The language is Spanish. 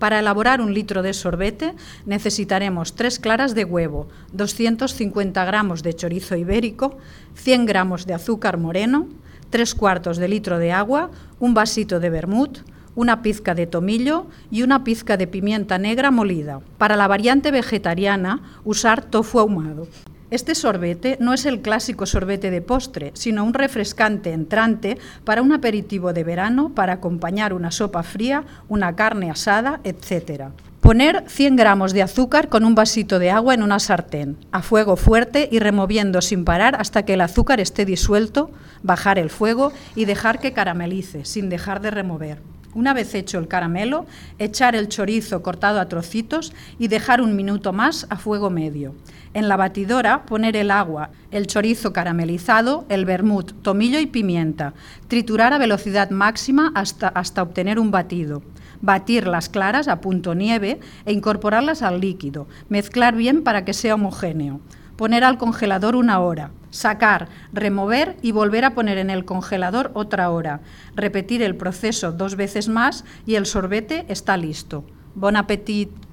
Para elaborar 1 litro de sorbete necesitaremos 3 claras de huevo, 250 gramos de chorizo ibérico, 100 gramos de azúcar moreno, 3/4 de litro de agua, un vasito de vermut, una pizca de tomillo y una pizca de pimienta negra molida. Para la variante vegetariana, usar tofu ahumado. Este sorbete no es el clásico sorbete de postre, sino un refrescante entrante para un aperitivo de verano para acompañar una sopa fría, una carne asada, etc. Poner 100 gramos de azúcar con un vasito de agua en una sartén, a fuego fuerte y removiendo sin parar hasta que el azúcar esté disuelto, bajar el fuego y dejar que caramelice, sin dejar de remover. Una vez hecho el caramelo, echar el chorizo cortado a trocitos y dejar 1 minuto más a fuego medio. En la batidora poner el agua, el chorizo caramelizado, el vermut, tomillo y pimienta. Triturar a velocidad máxima hasta obtener un batido. Batir las claras a punto nieve e incorporarlas al líquido. Mezclar bien para que sea homogéneo. Poner al congelador 1 hora. Sacar, remover y volver a poner en el congelador otra hora. Repetir el proceso 2 veces más y el sorbete está listo. Bon appétit!